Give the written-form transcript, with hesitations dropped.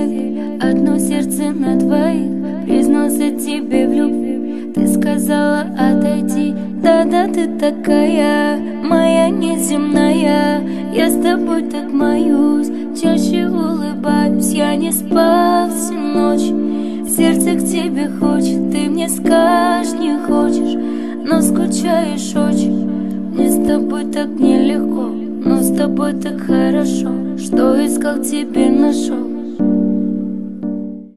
любви, одно сердце на двоих. Признался тебе в любви, ты сказала отойти. Да-да, ты такая, моя неземная. Я с тобой так моюсь, чаще улыбаюсь. Я не спал всю ночь, сердце к тебе хочет. Ты мне скажешь, не хочешь, но скучаешь очень. Мне с тобой так нелегко, но с тобой так хорошо. Что искал, теперь нашел.